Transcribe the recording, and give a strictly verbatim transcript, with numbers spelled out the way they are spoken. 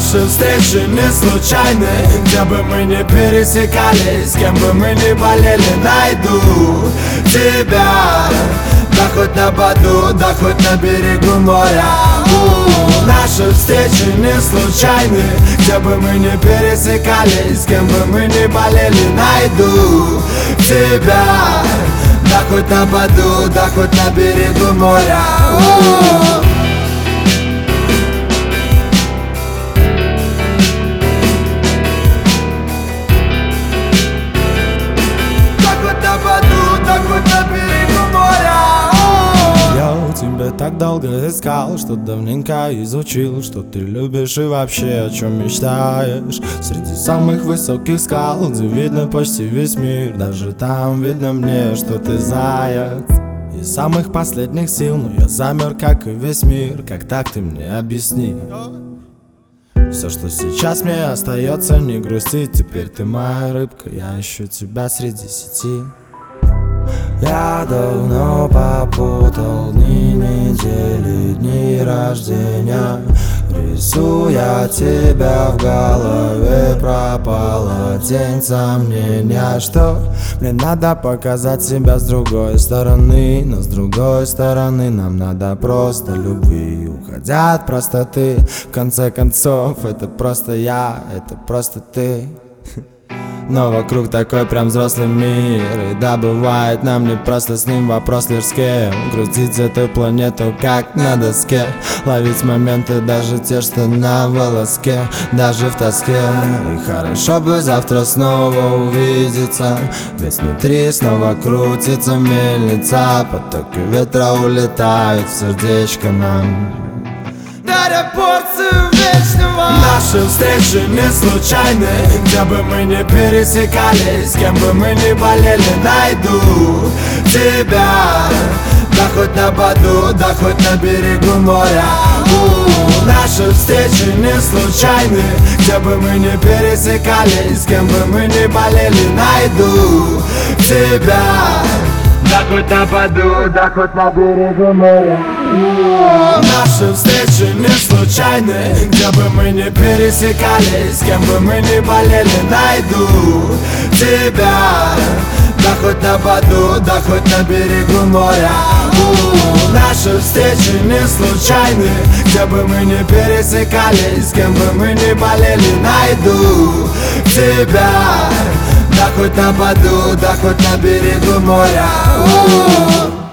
Наши встречи не случайны, где бы мы не пересекались, с кем бы мы ни болели, найду тебя. Да хоть на Баду, да хоть на берегу моря. У-у-у. Наши встречи не случайны, где бы мы не пересекались, с кем бы мы ни болели, найду тебя. Да хоть на Баду, да хоть на берегу моря. У-у-у. Тебя так долго искал, что давненько изучил, что ты любишь и вообще о чем мечтаешь. Среди самых высоких скал, где видно почти весь мир, даже там видно мне, что ты заяц. Из самых последних сил, но я замер, как и весь мир. Как так, ты мне объясни? Все, что сейчас мне остается, не грустить. Теперь ты моя рыбка, я ищу тебя среди сети. Я давно попутал дни, недели, дни рождения. Рисуя тебя в голове, пропала тень сомнения, что мне надо показать себя с другой стороны. Но с другой стороны нам надо просто любви. Уходя от простоты, в конце концов, это просто я, это просто ты. Но вокруг такой прям взрослый мир. И да, бывает нам не просто с ним, вопрос лишь с кем. Грустить эту планету как на доске. Ловить моменты даже те, что на волоске. Даже в тоске. И хорошо бы завтра снова увидеться. Ведь внутри снова крутится мельница. Потоки ветра улетают в сердечко нам, даря порцию вечного. Наши встречи не случайны, где бы мы не пересекались, с кем бы мы ни болели, найду тебя. Да хоть на Баду, да хоть на берегу моря. У-у-у. Наши встречи не случайны, где бы мы не пересекались, с кем бы мы ни болели, найду тебя. Да хоть на Баду, да хоть на берегу моря. Наши встречи не случайны, где бы мы не пересекались, с кем бы мы ни болели, найду тебя. Да хоть на Баду, да хоть на берегу моря. У-у-у. Наши встречи не случайны, где бы мы не пересекались, с кем бы мы ни болели, найду тебя. Да хоть на Баду, да хоть на берегу моря. У-у-у.